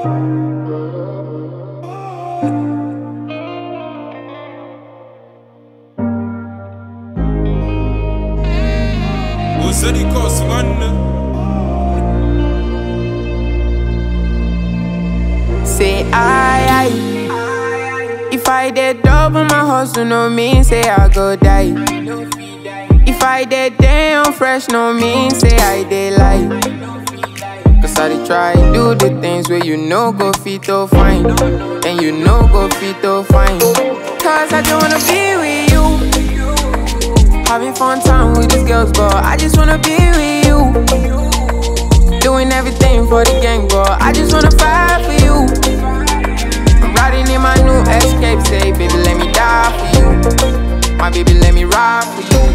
Say I if I did double my hustle, no mean say I go die. If I did damn fresh, no mean say I did lie. Cause I did try do the things where you know go fit to fine, and you know go fit to fine. Cause I just wanna be with you, having fun time with these girls, but I just wanna be with you, doing everything for the gang, but I just wanna fight for you. I'm riding in my new Escape, say baby let me die for you, my baby let me ride for you.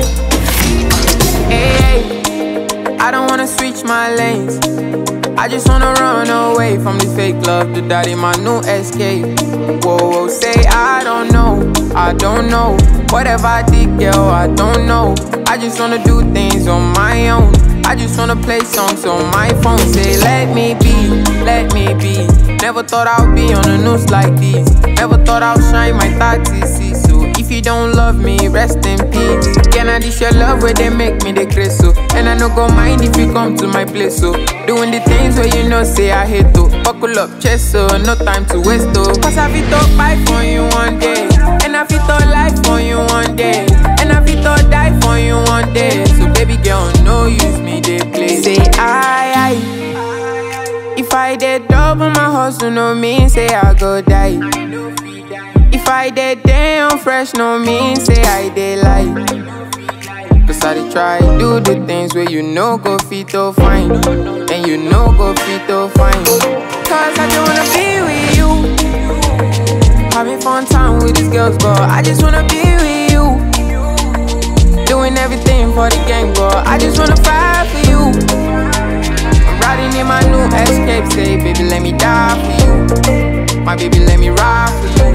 Hey, I don't wanna switch my lanes, I just wanna run away from this fake love, do that in my new Escape. Whoa, whoa, say I don't know, whatever I did, girl, I don't know. I just wanna do things on my own, I just wanna play songs on my phone. Say let me be, let me be. Never thought I'd be on the news like this, never thought I'd shine my 30s. So if you don't love me, rest in peace. Can I dish your love where they make me the grace, so? And I no go mind if you come to my place, so doing the things where you know say I hate to. Buckle up chest, so no time to waste, though. Cause I fit to fight for you one day, and I fit to life for you one day, and I fit to die for you one day. So baby girl, no use me, they play. Say I if I did double my hustle, no mean say I go die. If I did damn fresh, no mean say I did lie. Cause I did try do the things where you know go fit to fine, and you know go fit to fine. Cause I just wanna be with you, having fun time with these girls, but I just wanna be with you, doing everything for the gang, but I just wanna fight for you. I'm riding in my new Escape, say baby let me die for you, my baby let me ride for you.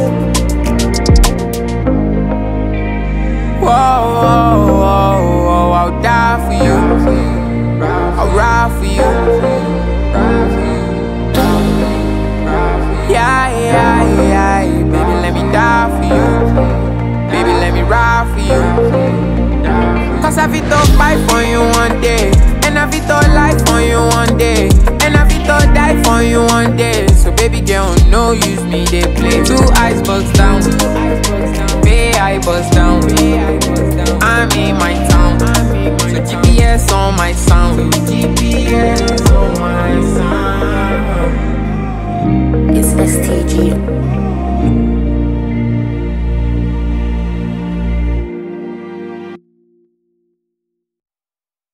Whoa, whoa, whoa, whoa, I'll die for you, I'll ride for you. Yeah, yeah, yeah, baby let me die for you, baby let me ride for you. Cause I fit to fight for you one day, and I fit to life for you one day, and I fit to die for you one day. So baby girl, no use me, they play. Two eyes bust down, Bay I bust down. I'm in my town, so GPS on my sound, GPS on my sound. It's STG.